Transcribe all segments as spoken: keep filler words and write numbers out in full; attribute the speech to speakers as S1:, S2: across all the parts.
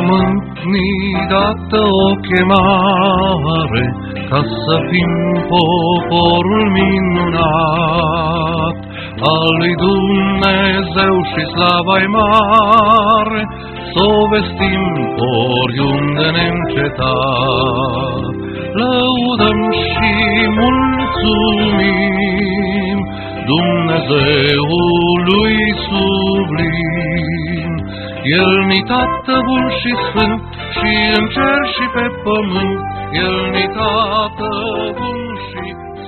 S1: pământ ni dată o chemare, ca să fim poporul minunat al lui Dumnezeu și slava-i mare, s-o vestim oriunde neîncetat. Lăudăm și mulțumim Dumnezeului sublim. El ni Tată bun și sfânt, și în cer și pe pământ, El ni Tată bun și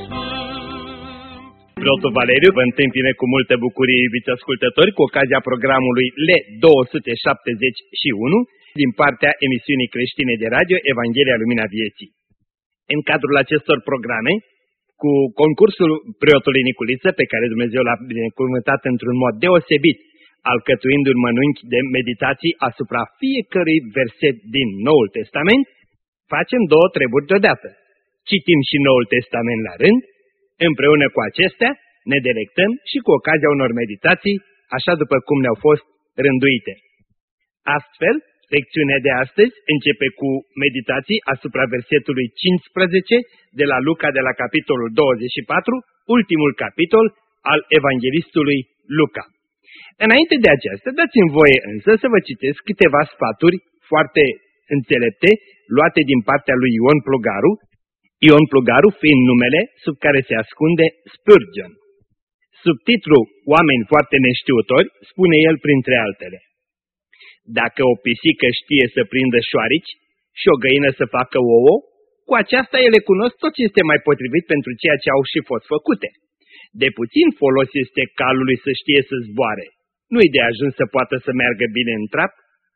S1: sfânt.
S2: Preotul Valeriu vă întâmpină cu multă bucurie, iubiți ascultători, cu ocazia programului L două sute șaptezeci și unu din partea emisiunii creștine de radio Evanghelia Lumina Vieții. În cadrul acestor programe, cu concursul preotului Niculiță, pe care Dumnezeu l-a binecuvântat într-un mod deosebit, alcătuind un mănânchi de meditații asupra fiecărui verset din Noul Testament, facem două treburi deodată. Citim și Noul Testament la rând, împreună cu acestea ne delectăm și cu ocazia unor meditații, așa după cum ne-au fost rânduite. Astfel, lecțiunea de astăzi începe cu meditații asupra versetului cincisprezece de la Luca, de la capitolul douăzeci și patru, ultimul capitol al evanghelistului Luca. Înainte de aceasta, dați-mi voie însă să vă citesc câteva sfaturi foarte înțelepte luate din partea lui Ion Plugaru, Ion Plugaru fiind numele sub care se ascunde Spurgeon. Subtitlul Oameni foarte neștiutori spune el printre altele: dacă o pisică știe să prindă șoarici și o găină să facă ouă, cu aceasta ele cunosc tot ce este mai potrivit pentru ceea ce au și fost făcute. De puțin folos este calului să știe să zboare. Nu-i de ajuns să poată să meargă bine în trap?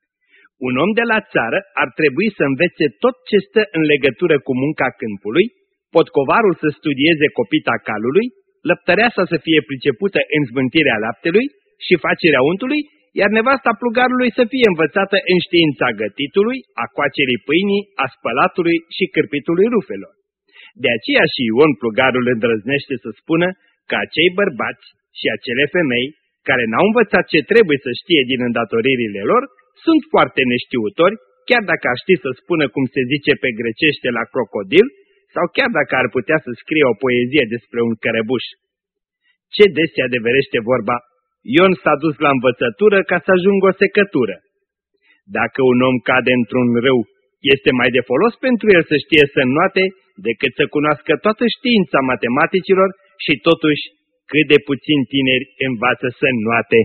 S2: Un om de la țară ar trebui să învețe tot ce stă în legătură cu munca câmpului, potcovarul să studieze copita calului, lăptăreasa să fie pricepută în zvântirea laptelui și facerea untului, iar nevasta plugarului să fie învățată în știința gătitului, a coacerii pâinii, a spălatului și cârpitului rufelor. De aceea și Ion Plugarul îndrăznește să spună că acei bărbați și acele femei care n-au învățat ce trebuie să știe din îndatoririle lor sunt foarte neștiutori, chiar dacă ar ști să spună cum se zice pe grecește la crocodil, sau chiar dacă ar putea să scrie o poezie despre un cărăbuș. Ce des se adeverește vorba: Ion s-a dus la învățătură ca să ajungă o secătură. Dacă un om cade într-un râu, este mai de folos pentru el să știe să înnoate decât să cunoască toată știința matematicilor și totuși cât de puțin tineri învață să înnoate.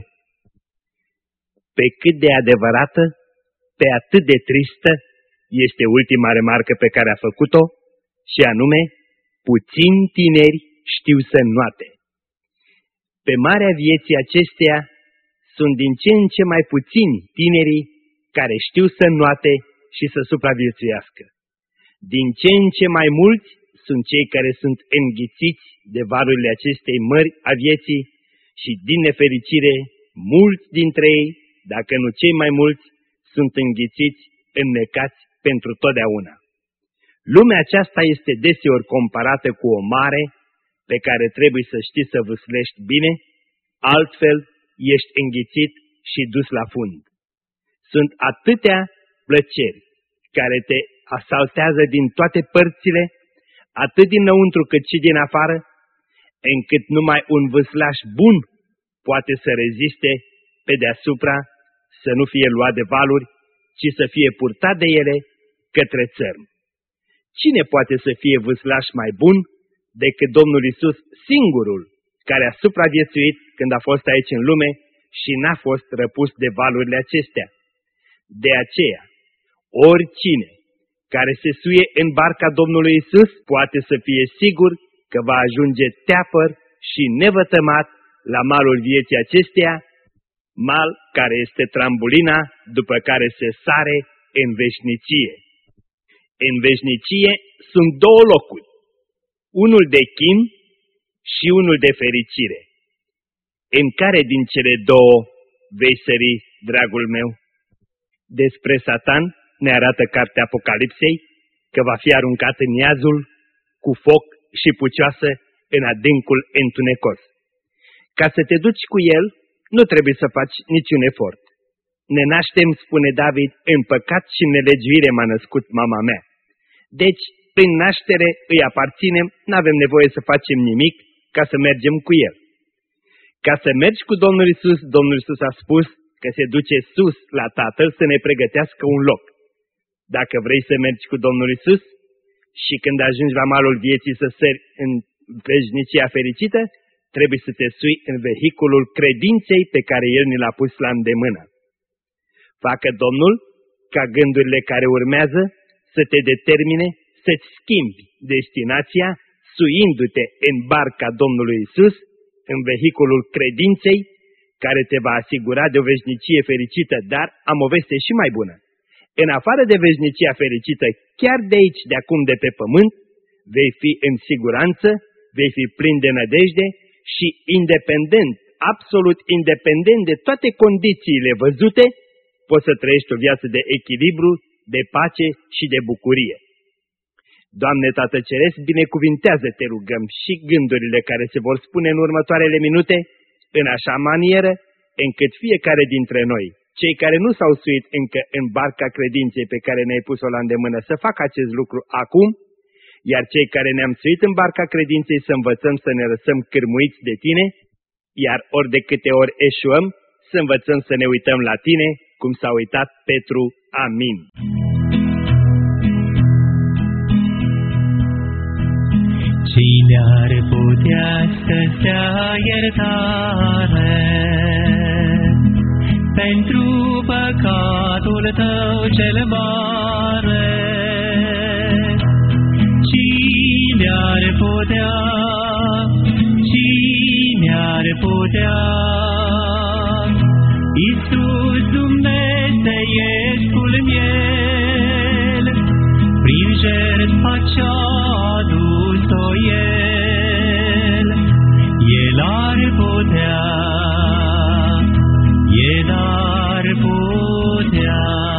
S2: Pe cât de adevărată, pe atât de tristă, este ultima remarcă pe care a făcut-o, și anume, puțini tineri știu să înnoate. Pe marea vieții acesteia sunt din ce în ce mai puțini tinerii care știu să înnoate și să supraviețuiască. Din ce în ce mai mulți sunt cei care sunt înghițiți de valurile acestei mări a vieții și, din nefericire, mulți dintre ei, dacă nu cei mai mulți, sunt înghițiți, înnecați pentru totdeauna. Lumea aceasta este deseori comparată cu o mare pe care trebuie să știi să vâslești bine, altfel ești înghițit și dus la fund. Sunt atâtea plăceri care te asaltează din toate părțile, atât dinăuntru cât și din afară, încât numai un vâslaș bun poate să reziste pe deasupra, să nu fie luat de valuri, ci să fie purtat de ele către țărm. Cine poate să fie vâslaș mai bun decât Domnul Iisus, singurul care a supraviețuit când a fost aici în lume și n-a fost răpus de valurile acestea? De aceea, oricine care se suie în barca Domnului Iisus poate să fie sigur că va ajunge teapăr și nevătămat la malul vieții acesteia, mal care este trambulina după care se sare în veșnicie. În veșnicie sunt două locuri, unul de chin și unul de fericire. În care din cele două vei sări, dragul meu? Despre Satan ne arată cartea Apocalipsei că va fi aruncat în iazul cu foc și pucioasă în adâncul întunecos. Ca să te duci cu el, nu trebuie să faci niciun efort. Ne naștem, spune David, în păcat și în nelegiuire m-a născut mama mea. Deci, prin naștere îi aparținem, n-avem nevoie să facem nimic ca să mergem cu El. Ca să mergi cu Domnul Iisus, Domnul Iisus a spus că se duce sus la Tatăl să ne pregătească un loc. Dacă vrei să mergi cu Domnul Iisus și când ajungi la malul vieții să sări în veșnicia fericită, trebuie să te sui în vehiculul credinței pe care El ni l-a pus la îndemână. Facă Domnul ca gândurile care urmează să te determine să-ți schimbi destinația, suindu-te în barca Domnului Iisus, în vehiculul credinței, care te va asigura de o veșnicie fericită, dar am o veste și mai bună. În afară de veșnicia fericită, chiar de aici, de acum, de pe pământ, vei fi în siguranță, vei fi plin de nădejde și independent, absolut independent de toate condițiile văzute, poți să trăiești o viață de echilibru, de pace și de bucurie. Doamne Tată Ceresc, binecuvintează, te rugăm, și gândurile care se vor spune în următoarele minute, în așa manieră încât fiecare dintre noi, cei care nu s-au suit încă în barca credinței pe care ne-ai pus-o la îndemână, să facă acest lucru acum, iar cei care ne-am suit în barca credinței să învățăm să ne lăsăm cârmuiți de Tine, iar ori de câte ori eșuăm, să învățăm să ne uităm la Tine, cum s-a uitat Petru. Amin.
S3: Cine ar putea să-ți dea iertare pentru păcatul tău cel mare? Cine ar putea, cine ar putea? Iisus Dumnezeiescul miel, prin jertfa ce-a adus-o El, El ar putea, El ar putea.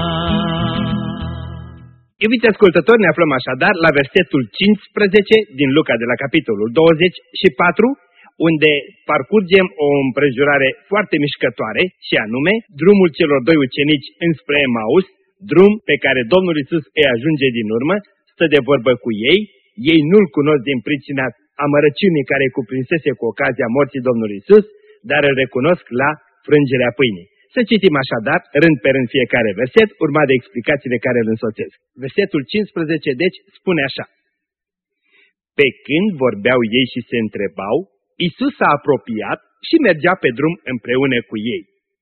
S2: Iubiți ascultători, ne aflăm așadar la versetul cincisprezece din Luca de la capitolul douăzeci și patru, unde parcurgem o împrejurare foarte mișcătoare, și anume drumul celor doi ucenici înspre Emaus, drum pe care Domnul Iisus îi ajunge din urmă, stă de vorbă cu ei, ei nu-L cunosc din pricina amărăciunii care îi cuprinsese cu ocazia morții Domnului Iisus, dar îl recunosc la frângerea pâinii. Să citim așadar, rând pe rând fiecare verset, urmat de explicațiile care îl însoțesc. Versetul cincisprezece, deci, spune așa: Pe când vorbeau ei și se întrebau, Iisus s-a apropiat și mergea pe drum împreună cu ei.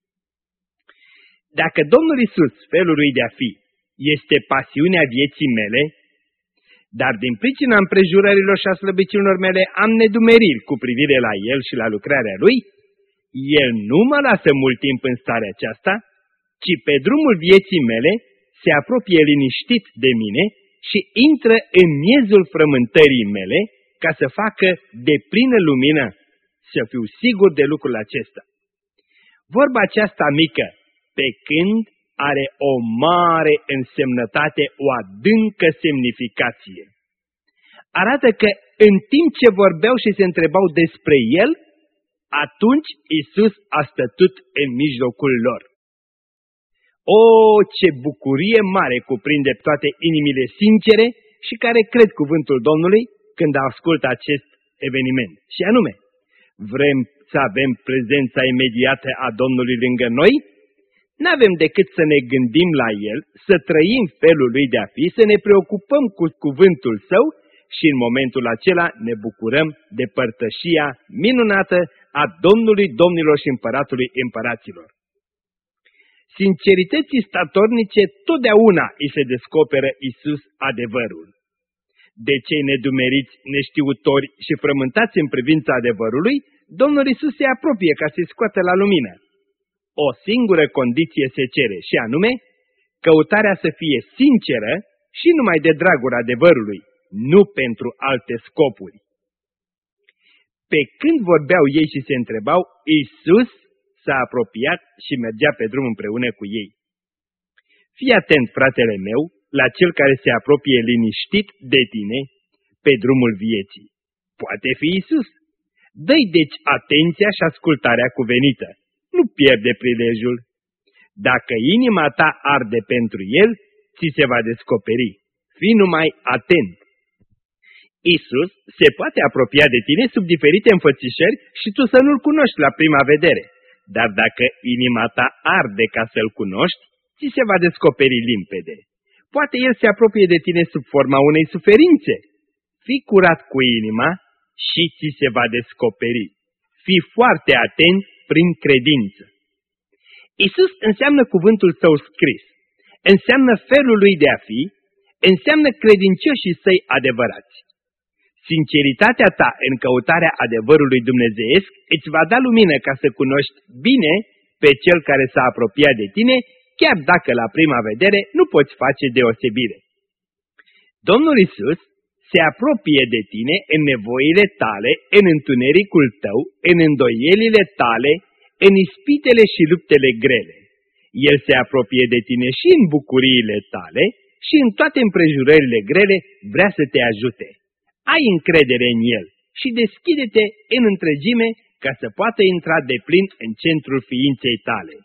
S2: Dacă Domnul Iisus, felul lui de a fi, este pasiunea vieții mele, dar din pricina împrejurărilor și a slăbiciunilor mele am nedumeriri cu privire la El și la lucrarea Lui, El nu mă lasă mult timp în starea aceasta, ci pe drumul vieții mele se apropie liniștit de mine și intră în miezul frământării mele ca să facă deplină lumină, să fiu sigur de lucrul acesta. Vorba aceasta mică, pe când, are o mare însemnătate, o adâncă semnificație. Arată că în timp ce vorbeau și se întrebau despre El, atunci Iisus a stătut în mijlocul lor. O, ce bucurie mare cuprinde toate inimile sincere și care cred cuvântul Domnului când ascultă acest eveniment. Și anume, vrem să avem prezența imediată a Domnului lângă noi? N-avem decât să ne gândim la El, să trăim felul Lui de a fi, să ne preocupăm cu cuvântul Său și în momentul acela ne bucurăm de părtășia minunată a Domnului Domnilor și Împăratului Împăraților. Sincerității statornice totdeauna îi se descoperă Iisus adevărul. De cei nedumeriți, neștiutori și frământați în privința adevărului, Domnul Iisus se apropie ca să-i scoată la lumină. O singură condiție se cere, și anume, căutarea să fie sinceră și numai de dragul adevărului, nu pentru alte scopuri. Pe când vorbeau ei și se întrebau, Iisus s-a apropiat și mergea pe drum împreună cu ei. Fii atent, fratele meu, la cel care se apropie liniștit de tine pe drumul vieții. Poate fi Iisus. Dă-i deci atenția și ascultarea cuvenită. Nu pierde prilejul. Dacă inima ta arde pentru el, ți se va descoperi. Fii numai atent. Isus se poate apropia de tine sub diferite înfățișări și tu să nu-L cunoști la prima vedere. Dar dacă inima ta arde ca să-L cunoști, ți se va descoperi limpede. Poate El se apropie de tine sub forma unei suferințe. Fii curat cu inima și ți se va descoperi. Fii foarte atent prin credință. Isus înseamnă cuvântul Său scris, înseamnă felul Lui de a fi, înseamnă credincioșii Săi adevărați. Sinceritatea ta în căutarea adevărului dumnezeiesc îți va da lumină ca să cunoști bine pe Cel care s-a apropiat de tine, chiar dacă la prima vedere nu poți face deosebire. Domnul Isus se apropie de tine în nevoile tale, în întunericul tău, în îndoielile tale, în ispitele și luptele grele. El se apropie de tine și în bucuriile tale și în toate împrejurările grele vrea să te ajute. Ai încredere în El și deschide-te în întregime ca să poată intra de plin în centrul ființei tale.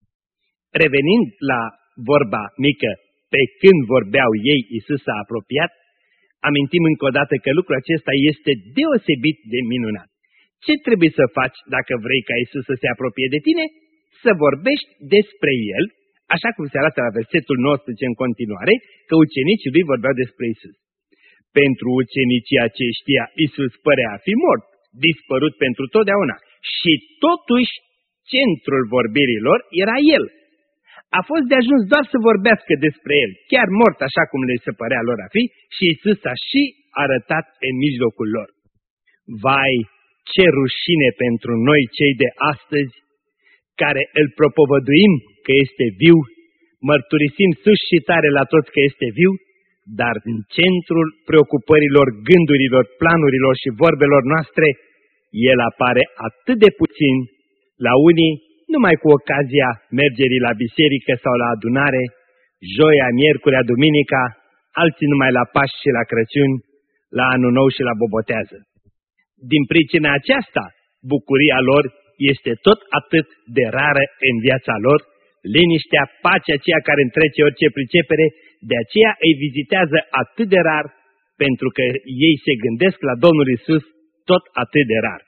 S2: Revenind la vorba mică, pe când vorbeau ei, Isus s-a apropiat, amintim încă o dată că lucrul acesta este deosebit de minunat. Ce trebuie să faci dacă vrei ca Isus să se apropie de tine? Să vorbești despre El, așa cum se arată la versetul nouăsprezece în continuare, că ucenicii lui vorbeau despre Isus. Pentru ucenicii aceștia, Isus părea a fi mort, dispărut pentru totdeauna. Și totuși, centrul vorbirilor era El. A fost de ajuns doar să vorbească despre El, chiar mort așa cum le se părea lor a fi, și Isus a și arătat în mijlocul lor. Vai, ce rușine pentru noi cei de astăzi, care îl propovăduim că este viu, mărturisim sus și tare la toți că este viu, dar în centrul preocupărilor, gândurilor, planurilor și vorbelor noastre, El apare atât de puțin, la unii numai cu ocazia mergerii la biserică sau la adunare, joia, miercurea, duminica, alții numai la Paști și la Crăciun, la Anul Nou și la Bobotează. Din pricina aceasta, bucuria lor este tot atât de rară în viața lor, liniștea, pacea aceea care întrece orice pricepere, de aceea îi vizitează atât de rar, pentru că ei se gândesc la Domnul Isus tot atât de rar.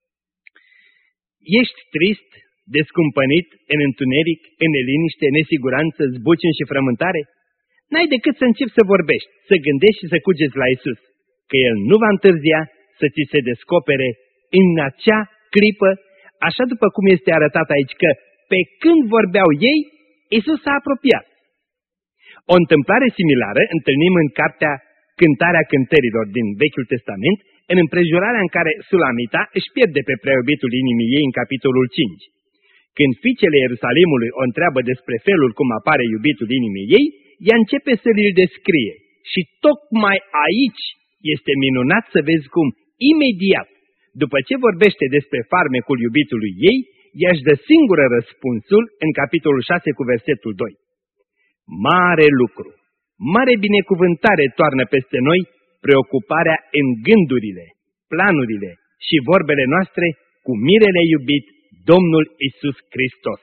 S2: Ești trist, descumpănit, în întuneric, în neliniște, nesiguranță, zbuciun și frământare? N-ai decât să începi să vorbești, să gândești și să cugeți la Isus, că El nu va întârzia să ți se descopere în acea clipă, așa după cum este arătat aici, că pe când vorbeau ei, Isus s-a apropiat. O întâmplare similară întâlnim în cartea Cântarea Cântărilor din Vechiul Testament, în împrejurarea în care Sulamita își pierde pe preiubitul inimii ei în capitolul cinci. Când fiicele Ierusalimului o întreabă despre felul cum apare iubitul inimii ei, ea începe să îl descrie. Și tocmai aici este minunat să vezi cum, imediat, după ce vorbește despre farmecul iubitului ei, ea își dă singură răspunsul în capitolul șase cu versetul doi. Mare lucru, mare binecuvântare toarnă peste noi preocuparea în gândurile, planurile și vorbele noastre cu mirele iubit, Domnul Isus Hristos.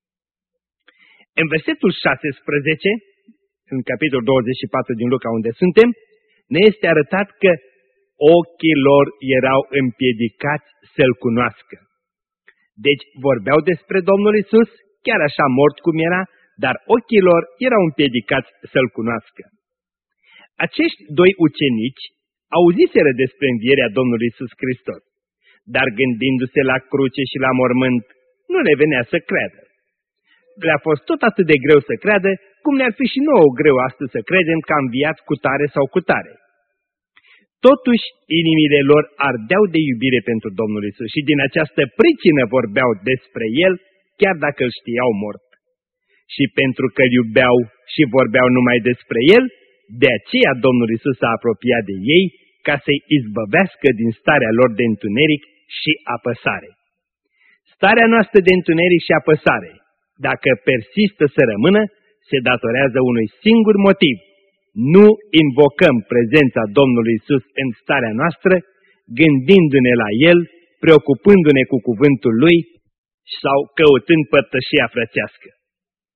S2: În versetul șasesprezece, în capitolul douăzeci și patru din Luca unde suntem, ne este arătat că ochii lor erau împiedicați să-L cunoască. Deci vorbeau despre Domnul Isus, chiar așa mort cum era, dar ochii lor erau împiedicați să-L cunoască. Acești doi ucenici auziseră despre învierea Domnului Isus Hristos, dar gândindu-se la cruce și la mormânt, nu le venea să creadă. Le-a fost tot atât de greu să creadă, cum ne-ar fi și nouă greu astăzi să credem că a înviat cu tare sau cu tare. Totuși, inimile lor ardeau de iubire pentru Domnul Isus și din această pricină vorbeau despre El, chiar dacă îl știau mort. Și pentru că îl iubeau și vorbeau numai despre El, de aceea Domnul Isus s-a apropiat de ei ca să-i izbăvească din starea lor de întuneric și apăsare. Starea noastră de întuneric și apăsare, dacă persistă să rămână, se datorează unui singur motiv. Nu invocăm prezența Domnului Isus în starea noastră, gândindu-ne la El, preocupându-ne cu cuvântul Lui sau căutând părtășia frățească.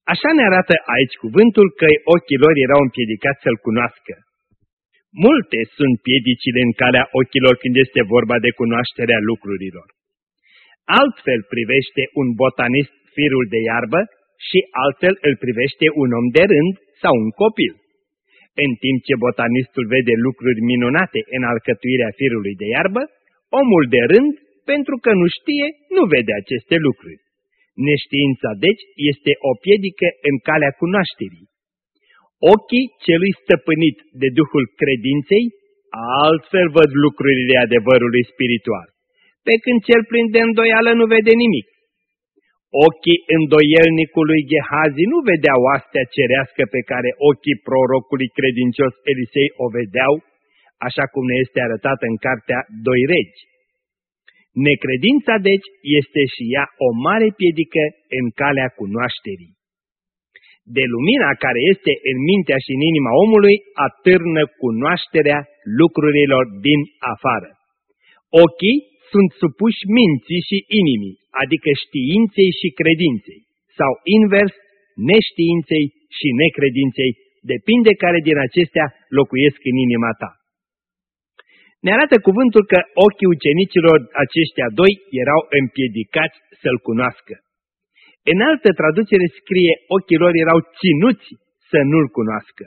S2: Așa ne arată aici cuvântul că ochii lor erau împiedicați să-L cunoască. Multe sunt piedicile în calea ochilor când este vorba de cunoașterea lucrurilor. Altfel privește un botanist firul de iarbă și altfel îl privește un om de rând sau un copil. În timp ce botanistul vede lucruri minunate în alcătuirea firului de iarbă, omul de rând, pentru că nu știe, nu vede aceste lucruri. Neștiința, deci, este o piedică în calea cunoașterii. Ochii celui stăpânit de Duhul credinței altfel văd lucrurile adevărului spiritual, pe când cel plin de îndoială nu vede nimic. Ochii îndoielnicului Gehazi nu vedeau astea cerească pe care ochii prorocului credincios Elisei o vedeau, așa cum ne este arătat în cartea Doi Regi. Necredința, deci, este și ea o mare piedică în calea cunoașterii. De lumina care este în mintea și în inima omului atârnă cunoașterea lucrurilor din afară. Ochii sunt supuși minții și inimii, adică științei și credinței, sau invers, neștiinței și necredinței, depinde care din acestea locuiesc în inima ta. Ne arată cuvântul că ochii ucenicilor aceștia doi erau împiedicați să-L cunoască. În altă traducere scrie, ochii lor erau ținuți să nu-L cunoască.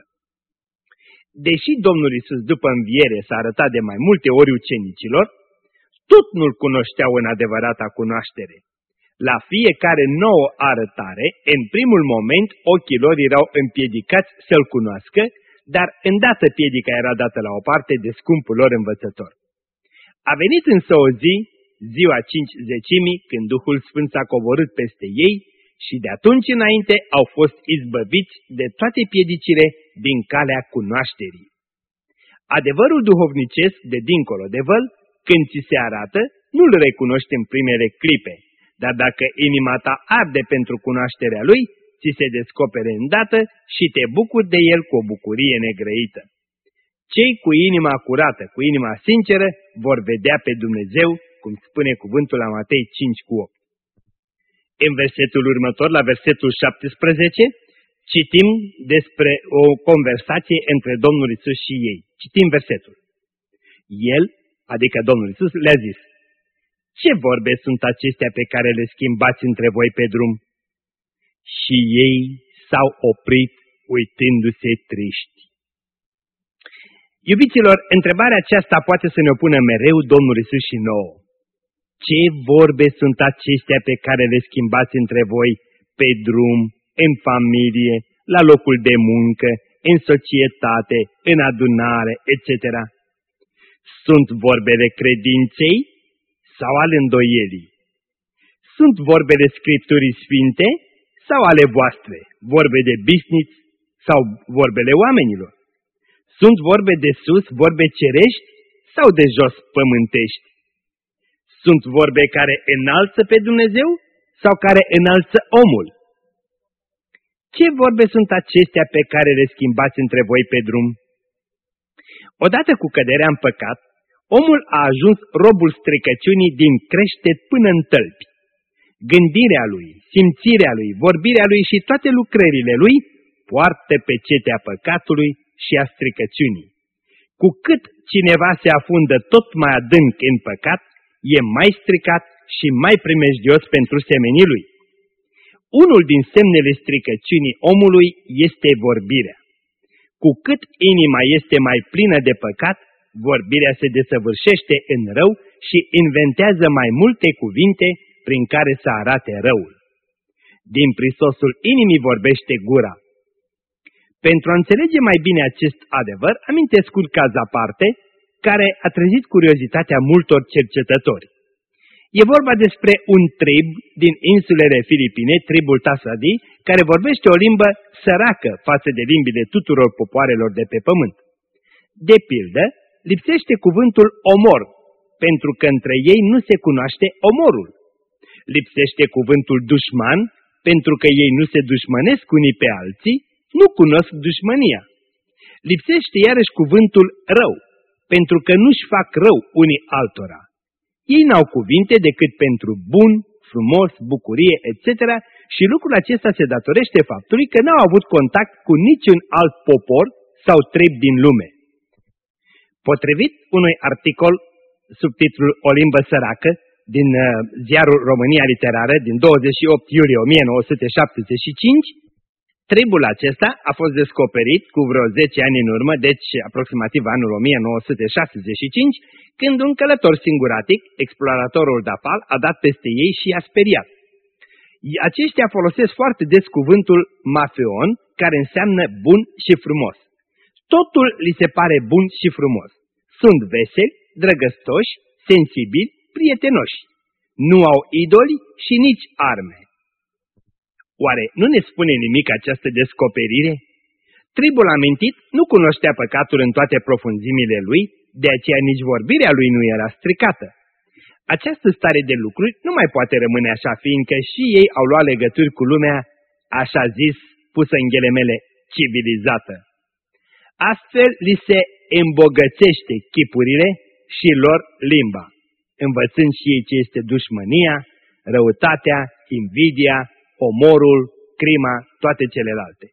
S2: Deși Domnul Iisus după înviere s-a arătat de mai multe ori ucenicilor, tot nu-L cunoșteau în adevărata cunoaștere. La fiecare nouă arătare, în primul moment, ochii lor erau împiedicați să-L cunoască, dar îndată piedica era dată la o parte de scumpul lor învățător. A venit însă o zi, ziua cinci zecimii, când Duhul Sfânt s-a coborât peste ei și de atunci înainte au fost izbăviți de toate piedicile din calea cunoașterii. Adevărul duhovnicesc de dincolo de văl, când ți se arată, nu-l recunoști în primele clipe, dar dacă inima ta arde pentru cunoașterea lui, ți se descopere îndată și te bucuri de el cu o bucurie negrăită. Cei cu inima curată, cu inima sinceră, vor vedea pe Dumnezeu, cum spune cuvântul la Matei cinci cu opt. În versetul următor, la versetul șaptesprezece, citim despre o conversație între Domnul Iisus și ei. Citim versetul. El, adică Domnul Iisus, le-a zis: ce vorbe sunt acestea pe care le schimbați între voi pe drum? Și ei s-au oprit uitându-se triști. Iubiților, întrebarea aceasta poate să ne opună mereu Domnul Iisus și nouă. Ce vorbe sunt acestea pe care le schimbați între voi pe drum, în familie, la locul de muncă, în societate, în adunare, et cetera? Sunt vorbele credinței sau ale îndoielii? Sunt vorbele Scripturii Sfinte sau ale voastre, vorbe de business sau vorbele oamenilor? Sunt vorbe de sus, vorbe cerești sau de jos pământești? Sunt vorbe care înalță pe Dumnezeu sau care înalță omul? Ce vorbe sunt acestea pe care le schimbați între voi pe drum? Odată cu căderea în păcat, omul a ajuns robul stricăciunii din creștet până în tălpi. Gândirea lui, simțirea lui, vorbirea lui și toate lucrările lui poartă pecetea păcatului și a stricăciunii. Cu cât cineva se afundă tot mai adânc în păcat, e mai stricat și mai primejdios pentru semenii lui. Unul din semnele stricăciunii omului este vorbirea. Cu cât inima este mai plină de păcat, vorbirea se desăvârșește în rău și inventează mai multe cuvinte prin care să arate răul. Din prisosul inimii vorbește gura. Pentru a înțelege mai bine acest adevăr, amintesc un caz aparte care a trezit curiozitatea multor cercetători. E vorba despre un trib din insulele Filipine, tribul Tasadi, care vorbește o limbă săracă față de limbile tuturor popoarelor de pe pământ. De pildă, lipsește cuvântul omor, pentru că între ei nu se cunoaște omorul. Lipsește cuvântul dușman, pentru că ei nu se dușmănesc unii pe alții, nu cunosc dușmănia. Lipsește iarăși cuvântul rău, pentru că nu-și fac rău unii altora. Ei n-au cuvinte decât pentru bun, frumos, bucurie, et cetera. Și lucrul acesta se datorește faptului că n-au avut contact cu niciun alt popor sau trib din lume. Potrivit unui articol sub titlul O limbă săracă din uh, ziarul România Literară din douăzeci și opt iulie o mie nouă sute șaptezeci și cinci, tribul acesta a fost descoperit cu vreo zece ani în urmă, deci aproximativ anul o mie nouă sute șaptezeci și cinci, când un călător singuratic, exploratorul Dapal, a dat peste ei și i-a speriat. Aceștia folosesc foarte des cuvântul mafeon, care înseamnă bun și frumos. Totul li se pare bun și frumos. Sunt veseli, drăgăstoși, sensibili, prietenoși. Nu au idoli și nici arme. Oare nu ne spune nimic această descoperire? Tribul amintit nu cunoștea păcatul în toate profunzimile lui, de aceea nici vorbirea lui nu era stricată. Această stare de lucruri nu mai poate rămâne așa, fiindcă și ei au luat legături cu lumea, așa zis, pusă în ghilimele, civilizată. Astfel li se îmbogățește chipurile și lor limba, învățând și ei ce este dușmânia, răutatea, invidia, omorul, crima, toate celelalte.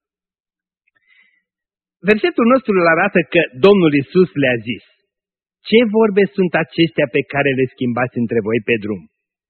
S2: Versetul nostru îl arată că Domnul Iisus le-a zis: ce vorbe sunt acestea pe care le schimbați între voi pe drum?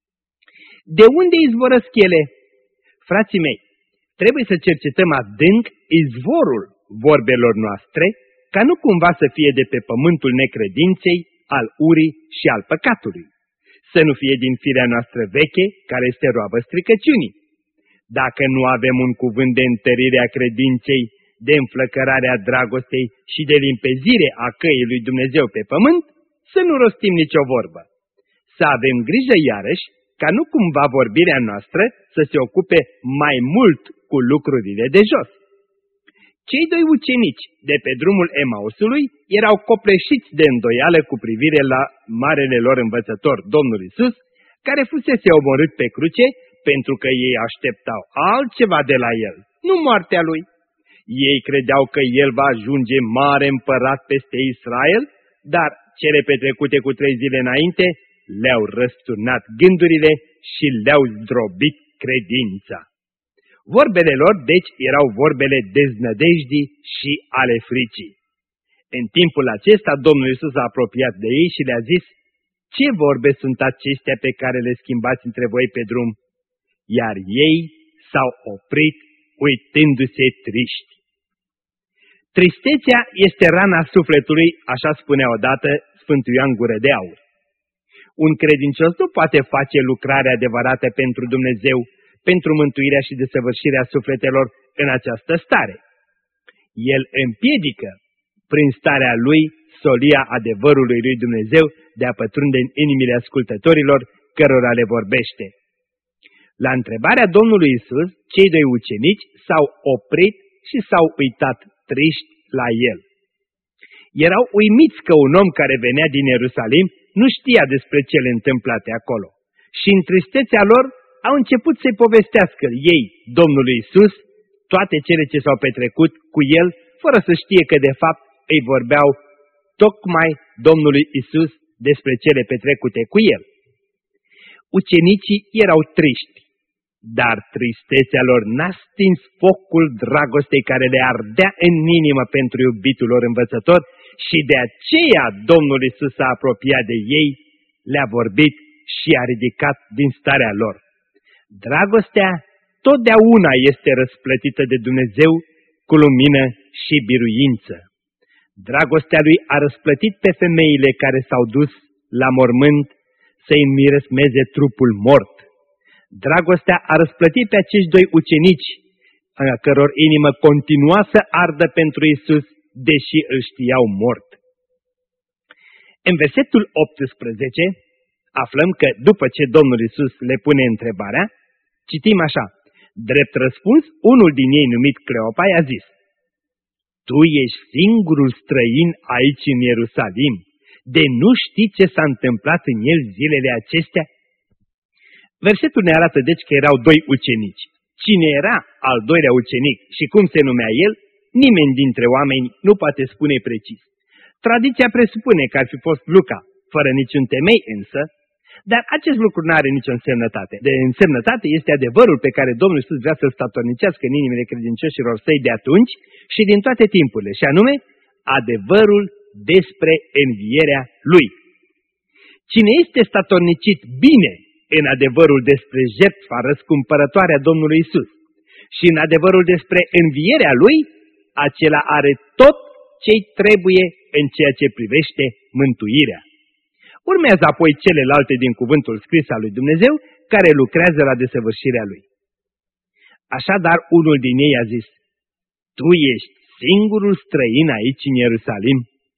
S2: De unde izvorăsc ele? Frații mei, trebuie să cercetăm adânc izvorul vorbelor noastre, ca nu cumva să fie de pe pământul necredinței, al urii și al păcatului. Să nu fie din firea noastră veche, care este roabă stricăciunii. Dacă nu avem un cuvânt de întărire a credinței, de înflăcărare a dragostei și de limpezire a căii lui Dumnezeu pe pământ, să nu rostim nicio vorbă. Să avem grijă iarăși ca nu cumva vorbirea noastră să se ocupe mai mult cu lucrurile de jos. Cei doi ucenici de pe drumul Emausului erau copleșiți de îndoială cu privire la marele lor învățător, Domnul Iisus, care fusese omorât pe cruce pentru că ei așteptau altceva de la el, nu moartea lui. Ei credeau că el va ajunge mare împărat peste Israel, dar cele petrecute cu trei zile înainte le-au răsturnat gândurile și le-au zdrobit credința. Vorbele lor, deci, erau vorbele deznădejdii și ale fricii. În timpul acesta, Domnul Iisus s-a apropiat de ei și le-a zis: ce vorbe sunt acestea pe care le schimbați între voi pe drum? Iar ei s-au oprit, uitându-se triști. Tristețea este rana sufletului, așa spunea odată Sfântul Ioan Gură de Aur. Un credincios nu poate face lucrarea adevărată pentru Dumnezeu, pentru mântuirea și desăvârșirea sufletelor în această stare. El împiedică, prin starea lui, solia adevărului lui Dumnezeu de a pătrunde în inimile ascultătorilor cărora le vorbește. La întrebarea Domnului Iisus, cei doi ucenici s-au oprit și s-au uitat triști la el. Erau uimiți că un om care venea din Ierusalim nu știa despre cele întâmplate acolo. Și în tristețea lor au început să-i povestească ei, Domnului Iisus, toate cele ce s-au petrecut cu el, fără să știe că de fapt îi vorbeau tocmai Domnului Iisus despre cele petrecute cu el. Ucenicii erau triști, dar tristețea lor n-a stins focul dragostei care le ardea în inimă pentru iubitul lor învățător și de aceea Domnul Iisus s-a apropiat de ei, le-a vorbit și a ridicat din starea lor. Dragostea totdeauna este răsplătită de Dumnezeu cu lumină și biruință. Dragostea lui a răsplătit pe femeile care s-au dus la mormânt să-i înmiresmeze trupul mort. Dragostea a răsplătit pe acești doi ucenici, a căror inimă continua să ardă pentru Iisus, deși îl știau mort. În versetul optsprezece aflăm că după ce Domnul Iisus le pune întrebarea, citim așa: drept răspuns, unul din ei numit Cleopa i-a zis: tu ești singurul străin aici în Ierusalim, de nu știi ce s-a întâmplat în el zilele acestea? Versetul ne arată deci că erau doi ucenici. Cine era al doilea ucenic și cum se numea el, nimeni dintre oameni nu poate spune precis. Tradiția presupune că ar fi fost Luca, fără niciun temei însă, Dar acest lucru nu are nicio însemnătate. De însemnătate este adevărul pe care Domnul Iisus vrea să-l statornicească în inimile credincioșilor săi de atunci și din toate timpurile, și anume adevărul despre învierea Lui. Cine este statornicit bine în adevărul despre jertfa răscumpărătoare a Domnului Iisus și în adevărul despre învierea Lui, acela are tot ce-i trebuie în ceea ce privește mântuirea. Urmează apoi celelalte din cuvântul scris al lui Dumnezeu, care lucrează la desăvârșirea Lui. Așadar, unul din ei a zis: Tu ești singurul străin aici în Ierusalim?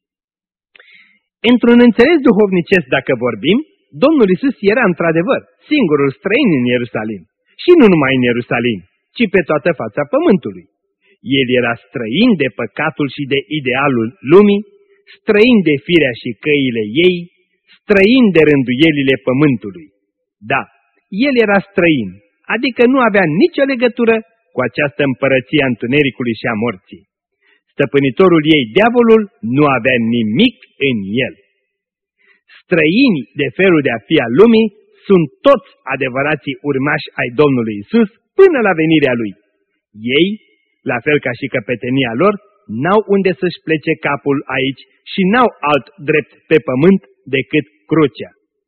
S2: Într-un înțeles duhovnicesc, dacă vorbim, Domnul Iisus era într-adevăr singurul străin în Ierusalim. Și nu numai în Ierusalim, ci pe toată fața pământului. El era străin de păcatul și de idealul lumii, străin de firea și căile ei, străin de rânduielile pământului. Da, el era străin, adică nu avea nicio legătură cu această împărăție a întunericului și a morții. Stăpânitorul ei, diavolul, nu avea nimic în el. Străini de felul de a fi al lumii sunt toți adevărații urmași ai Domnului Isus până la venirea Lui. Ei, la fel ca și căpetenia lor, n-au unde să-și plece capul aici și n-au alt drept pe pământ decât crucea.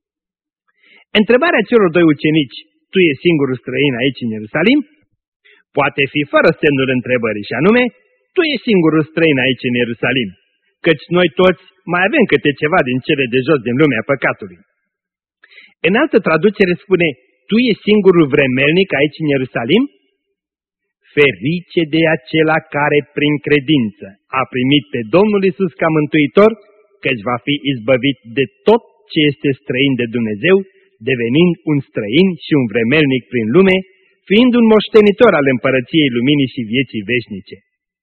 S2: Întrebarea celor doi ucenici, tu ești singurul străin aici în Ierusalim, poate fi fără semnul întrebării, și anume, tu ești singurul străin aici în Ierusalim, căci noi toți mai avem câte ceva din cele de jos din lumea păcatului. În altă traducere spune, tu ești singurul vremelnic aici în Ierusalim? Ferice de acela care prin credință a primit pe Domnul Iisus ca mântuitor, căci va fi izbăvit de tot ce este străin de Dumnezeu, devenind un străin și un vremelnic prin lume, fiind un moștenitor al împărăției luminii și vieții veșnice.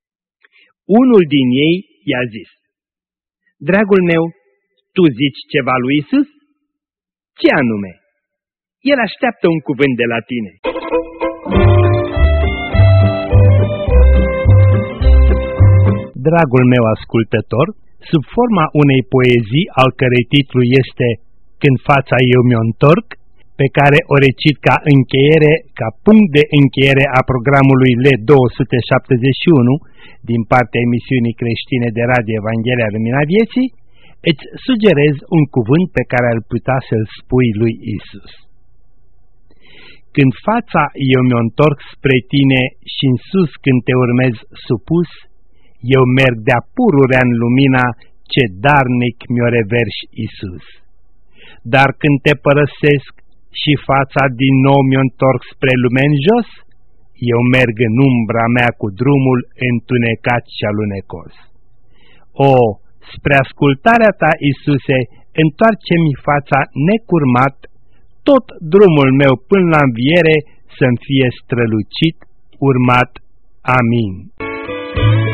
S2: Unul din ei i-a zis: Dragul meu, tu zici ceva lui Iisus? Ce anume? El așteaptă un cuvânt de la tine.
S4: Dragul meu ascultător, sub forma unei poezii al cărei titlu este Când fața eu mi-o întorc, pe care o recit ca încheiere, ca punct de încheiere a programului L două sute șaptezeci și unu din partea emisiunii creștine de radio Evanghelia Lumina Vieții, îți sugerez un cuvânt pe care ar putea să-l spui lui Isus. Când fața eu mi-o întorc spre tine și în sus când te urmez supus, eu merg de-a pururea în lumina ce darnic mi-o reverși, Isus. Dar când te părăsesc și fața din nou mi-o întorc spre lume în jos, eu merg în umbra mea cu drumul întunecat și alunecos. O, spre ascultarea ta, Isuse, întoarce-mi fața necurmat, tot drumul meu până la înviere să-mi fie strălucit, urmat. Amin.